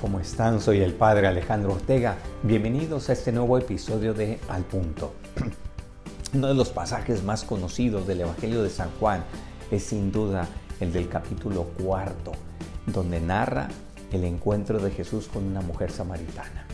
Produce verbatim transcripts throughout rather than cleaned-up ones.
¿Cómo están? Soy el Padre Alejandro Ortega. Bienvenidos a este nuevo episodio de Al Punto. Uno de los pasajes más conocidos del Evangelio de San Juan es sin duda el del capítulo cuarto, donde narra el encuentro de Jesús con una mujer samaritana.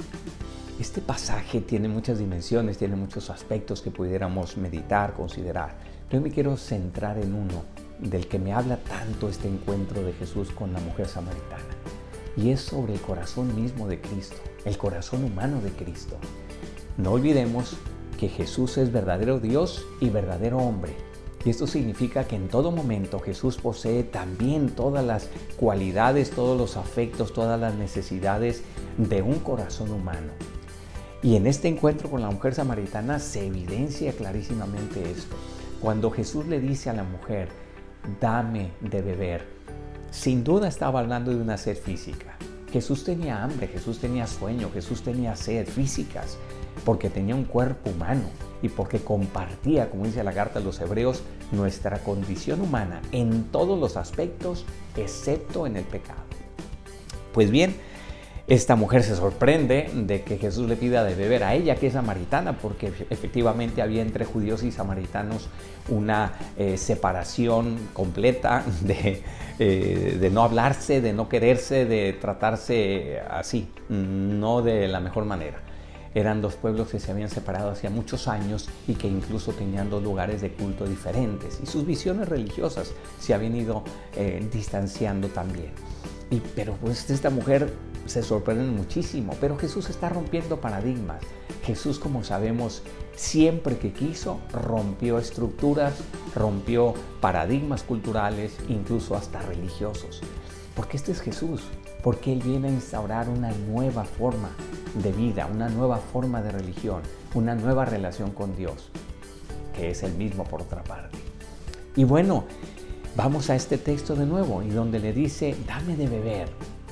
Este pasaje tiene muchas dimensiones, tiene muchos aspectos que pudiéramos meditar, considerar. Pero me quiero centrar en uno del que me habla tanto este encuentro de Jesús con la mujer samaritana. Y es sobre el corazón mismo de Cristo, el corazón humano de Cristo. No olvidemos que Jesús es verdadero Dios y verdadero hombre. Y esto significa que en todo momento Jesús posee también todas las cualidades, todos los afectos, todas las necesidades de un corazón humano. Y en este encuentro con la mujer samaritana se evidencia clarísimamente esto. Cuando Jesús le dice a la mujer, dame de beber, sin duda estaba hablando de una sed física. Jesús tenía hambre, Jesús tenía sueño, Jesús tenía sed físicas, porque tenía un cuerpo humano y porque compartía, como dice la carta a los Hebreos, nuestra condición humana en todos los aspectos, excepto en el pecado. Pues bien, esta mujer se sorprende de que Jesús le pida de beber a ella, que es samaritana, porque efectivamente había entre judíos y samaritanos una eh, separación completa de, eh, de no hablarse, de no quererse, de tratarse así, no de la mejor manera. Eran dos pueblos que se habían separado hacía muchos años y que incluso tenían dos lugares de culto diferentes, y sus visiones religiosas se habían ido eh, distanciando también. Y, pero pues esta mujer se sorprende muchísimo, pero Jesús está rompiendo paradigmas. Jesús, como sabemos, siempre que quiso, rompió estructuras, rompió paradigmas culturales, incluso hasta religiosos. Porque este es Jesús, porque Él viene a instaurar una nueva forma de vida, una nueva forma de religión, una nueva relación con Dios, que es Él mismo por otra parte. Y bueno, vamos a este texto de nuevo, y donde le dice, dame de beber.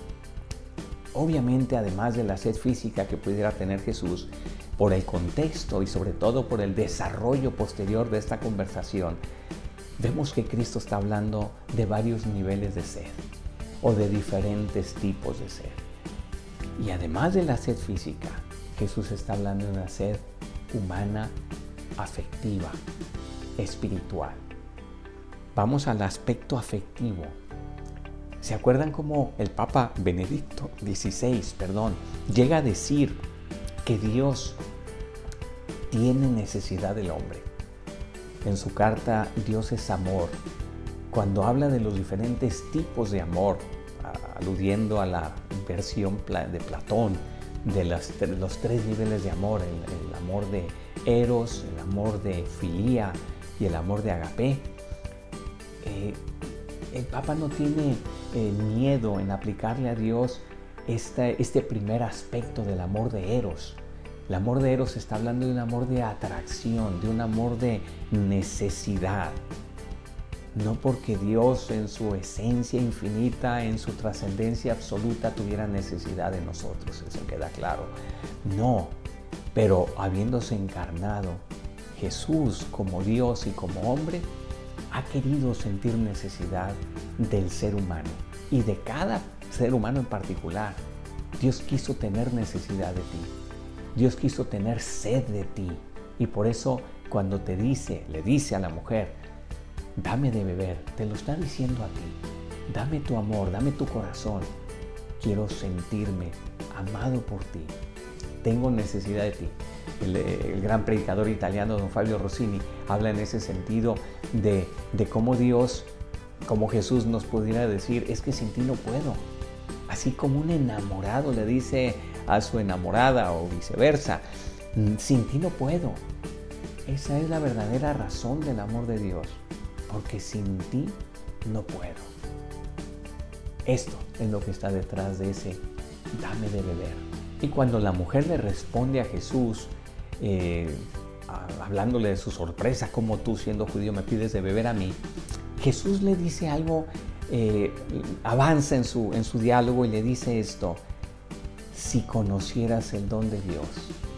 Obviamente, además de la sed física que pudiera tener Jesús, por el contexto y sobre todo por el desarrollo posterior de esta conversación, vemos que Cristo está hablando de varios niveles de sed o de diferentes tipos de sed. Y además de la sed física, Jesús está hablando de una sed humana, afectiva, espiritual. Vamos al aspecto afectivo. ¿Se acuerdan cómo el Papa Benedicto dieciséis, perdón, llega a decir que Dios tiene necesidad del hombre? En su carta Dios es amor, cuando habla de los diferentes tipos de amor, aludiendo a la versión de Platón de, las, de los tres niveles de amor, el, el amor de Eros, el amor de Filía y el amor de Agape. Eh, el Papa no tiene eh, miedo en aplicarle a Dios este, este primer aspecto del amor de Eros. El amor de Eros está hablando de un amor de atracción, de un amor de necesidad. No porque Dios en su esencia infinita, en su trascendencia absoluta, tuviera necesidad de nosotros, eso queda claro. No, pero habiéndose encarnado, Jesús como Dios y como hombre, ha querido sentir necesidad del ser humano y de cada ser humano en particular. Dios quiso tener necesidad de ti. Dios quiso tener sed de ti. Y por eso cuando te dice, le dice a la mujer, dame de beber, te lo está diciendo a ti. Dame tu amor, dame tu corazón. Quiero sentirme amado por ti. Tengo necesidad de ti. El, el gran predicador italiano don Fabio Rossini habla en ese sentido de, de cómo Dios, como Jesús nos pudiera decir, es que sin ti no puedo. Así como un enamorado le dice a su enamorada o viceversa, sin ti no puedo. Esa es la verdadera razón del amor de Dios, porque sin ti no puedo. Esto es lo que está detrás de ese dame de beber. Y cuando la mujer le responde a Jesús, eh, hablándole de su sorpresa, como tú siendo judío me pides de beber a mí, Jesús le dice algo, eh, avanza en su, en su diálogo y le dice esto: si conocieras el don de Dios,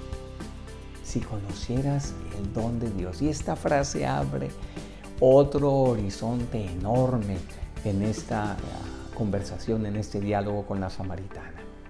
si conocieras el don de Dios. Y esta frase abre otro horizonte enorme en esta conversación, en este diálogo con la samaritana.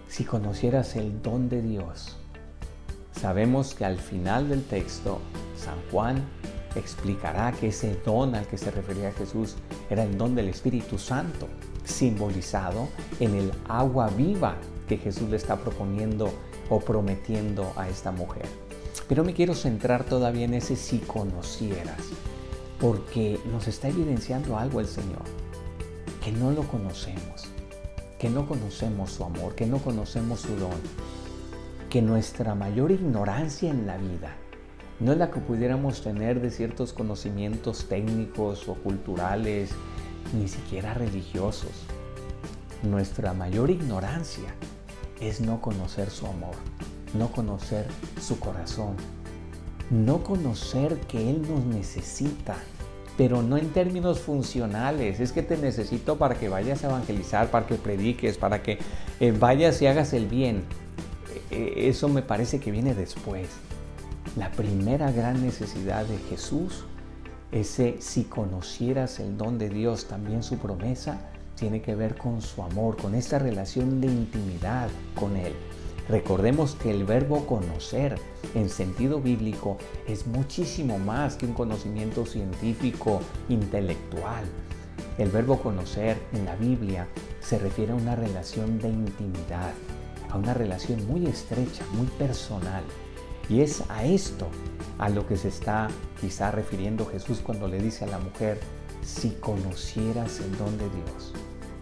si conocieras el don de Dios. Sabemos que al final del texto, San Juan explicará que ese don al que se refería Jesús era el don del Espíritu Santo, simbolizado en el agua viva que Jesús le está proponiendo o prometiendo a esta mujer. Pero me quiero centrar todavía en ese si conocieras, porque nos está evidenciando algo el Señor, que no lo conocemos, que no conocemos su amor, que no conocemos su don, que nuestra mayor ignorancia en la vida no es la que pudiéramos tener de ciertos conocimientos técnicos o culturales, ni siquiera religiosos. Nuestra mayor ignorancia es no conocer su amor, no conocer su corazón, no conocer que Él nos necesita, pero no en términos funcionales. Es que te necesito para que vayas a evangelizar, para que prediques, para que eh, vayas y hagas el bien. Eh, eso me parece que viene después. La primera gran necesidad de Jesús, ese si conocieras el don de Dios, también su promesa, tiene que ver con su amor, con esta relación de intimidad con Él. Recordemos que el verbo conocer en sentido bíblico es muchísimo más que un conocimiento científico, intelectual. El verbo conocer en la Biblia se refiere a una relación de intimidad, a una relación muy estrecha, muy personal. Y es a esto a lo que se está quizá refiriendo Jesús cuando le dice a la mujer, si conocieras el don de Dios.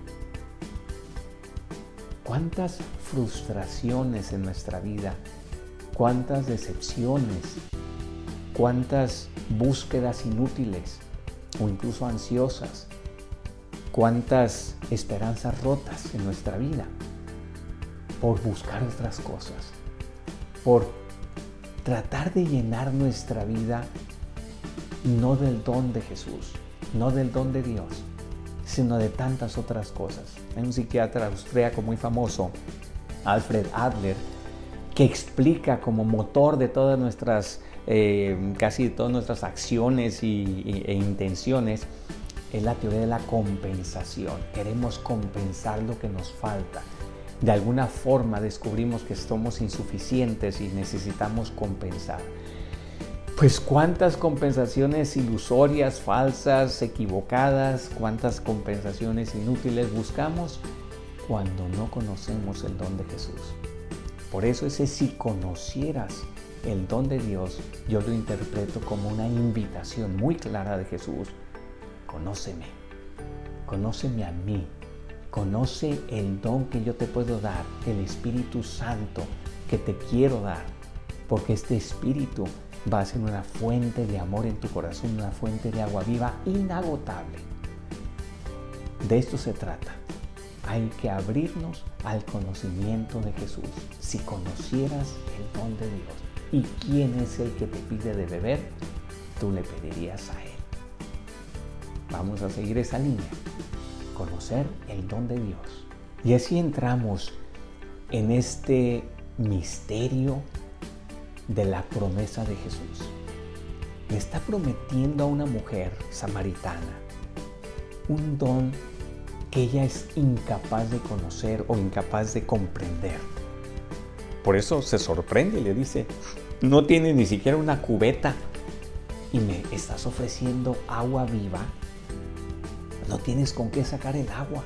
¿Cuántas frustraciones en nuestra vida? ¿Cuántas decepciones? ¿Cuántas búsquedas inútiles o incluso ansiosas? ¿Cuántas esperanzas rotas en nuestra vida? Por buscar otras cosas, por tratar de llenar nuestra vida no del don de Jesús, no del don de Dios, sino de tantas otras cosas. Hay un psiquiatra austríaco muy famoso, Alfred Adler, que explica como motor de todas nuestras, eh, casi de todas nuestras acciones y, y, e intenciones, es la teoría de la compensación. Queremos compensar lo que nos falta. De alguna forma descubrimos que somos insuficientes y necesitamos compensar. Pues cuántas compensaciones ilusorias, falsas, equivocadas, cuántas compensaciones inútiles buscamos cuando no conocemos el don de Jesús. Por eso ese si conocieras el don de Dios, yo lo interpreto como una invitación muy clara de Jesús. Conóceme, conóceme a mí. Conoce el don que yo te puedo dar, el Espíritu Santo que te quiero dar, porque este Espíritu va a ser una fuente de amor en tu corazón, una fuente de agua viva inagotable. De esto se trata. Hay que abrirnos al conocimiento de Jesús. Si conocieras el don de Dios y quién es el que te pide de beber, tú le pedirías a Él. Vamos a seguir esa línea. Conocer el don de Dios. Y así entramos en este misterio de la promesa de Jesús. Le está prometiendo a una mujer samaritana un don que ella es incapaz de conocer o incapaz de comprender. Por eso se sorprende y le dice, no tienes ni siquiera una cubeta y me estás ofreciendo agua viva. No tienes con qué sacar el agua.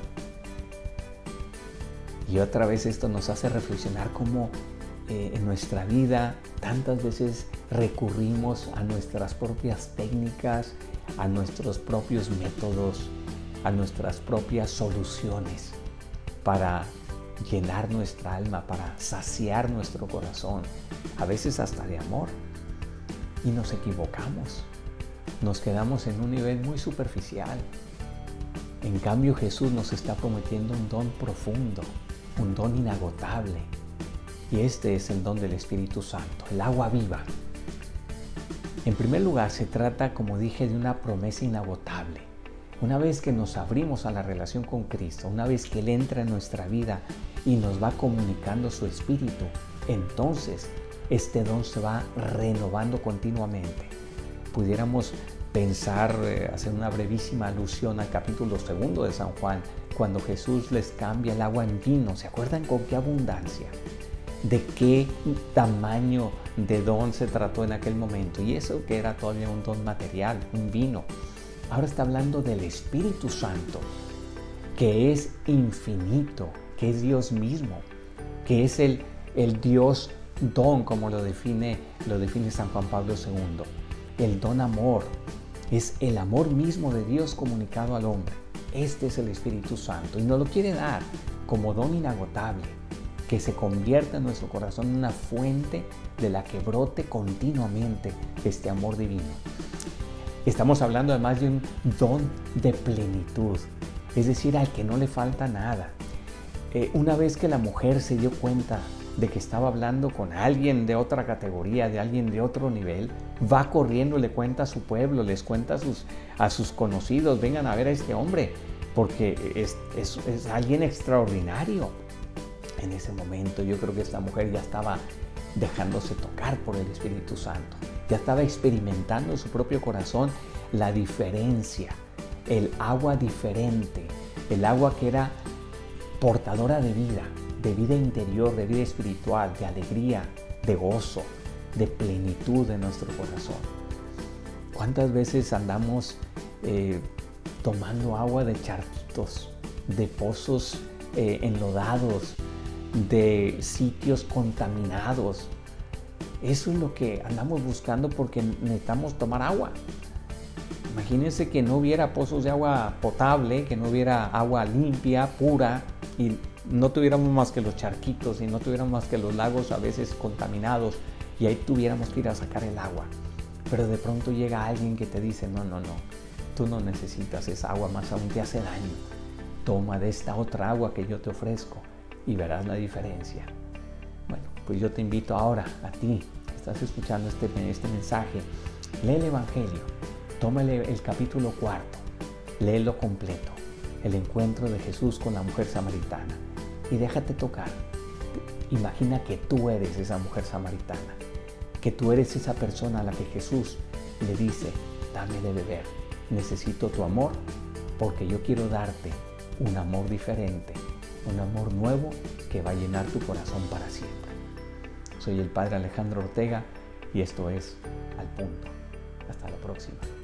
Y otra vez esto nos hace reflexionar cómo eh, en nuestra vida tantas veces recurrimos a nuestras propias técnicas, a nuestros propios métodos, a nuestras propias soluciones para llenar nuestra alma, para saciar nuestro corazón, a veces hasta de amor. Y nos equivocamos, nos quedamos en un nivel muy superficial. En cambio, Jesús nos está prometiendo un don profundo, un don inagotable. Y este es el don del Espíritu Santo, el agua viva. En primer lugar, se trata, como dije, de una promesa inagotable. Una vez que nos abrimos a la relación con Cristo, una vez que Él entra en nuestra vida y nos va comunicando su Espíritu, entonces este don se va renovando continuamente. Pudiéramos pensar, eh, hacer una brevísima alusión al capítulo segundo de San Juan, cuando Jesús les cambia el agua en vino. ¿Se acuerdan con qué abundancia? ¿De qué tamaño de don se trató en aquel momento? Y eso que era todavía un don material, un vino. Ahora está hablando del Espíritu Santo, que es infinito, que es Dios mismo, que es el, el Dios don, como lo define, lo define San Juan Pablo segundo. El don amor es el amor mismo de Dios comunicado al hombre. Este es el Espíritu Santo y nos lo quiere dar como don inagotable, que se convierta en nuestro corazón en una fuente de la que brote continuamente este amor divino. Estamos hablando además de un don de plenitud, es decir, al que no le falta nada. Eh, una vez que la mujer se dio cuenta de que estaba hablando con alguien de otra categoría, de alguien de otro nivel, va corriendo, le cuenta a su pueblo, les cuenta a sus, a sus conocidos, vengan a ver a este hombre, porque es, es, es alguien extraordinario. En ese momento yo creo que esta mujer ya estaba dejándose tocar por el Espíritu Santo, ya estaba experimentando en su propio corazón la diferencia, el agua diferente, el agua que era portadora de vida, de vida interior, de vida espiritual, de alegría, de gozo, de plenitud en nuestro corazón. ¿Cuántas veces andamos eh, tomando agua de charquitos, de pozos eh, enlodados, de sitios contaminados? Eso es lo que andamos buscando porque necesitamos tomar agua. Imagínense que no hubiera pozos de agua potable, que no hubiera agua limpia, pura, y no tuviéramos más que los charquitos y no tuviéramos más que los lagos a veces contaminados y ahí tuviéramos que ir a sacar el agua. Pero de pronto llega alguien que te dice, no, no, no, tú no necesitas esa agua, más aún te hace daño. Toma de esta otra agua que yo te ofrezco y verás la diferencia. Bueno, pues yo te invito ahora a ti, que estás escuchando este, este mensaje, lee el Evangelio, tómale el capítulo cuarto, léelo completo, el encuentro de Jesús con la mujer samaritana y déjate tocar. Imagina que tú eres esa mujer samaritana, que tú eres esa persona a la que Jesús le dice, dame de beber, necesito tu amor porque yo quiero darte un amor diferente, un amor nuevo que va a llenar tu corazón para siempre. Soy el Padre Alejandro Ortega y esto es Al Punto. Hasta la próxima.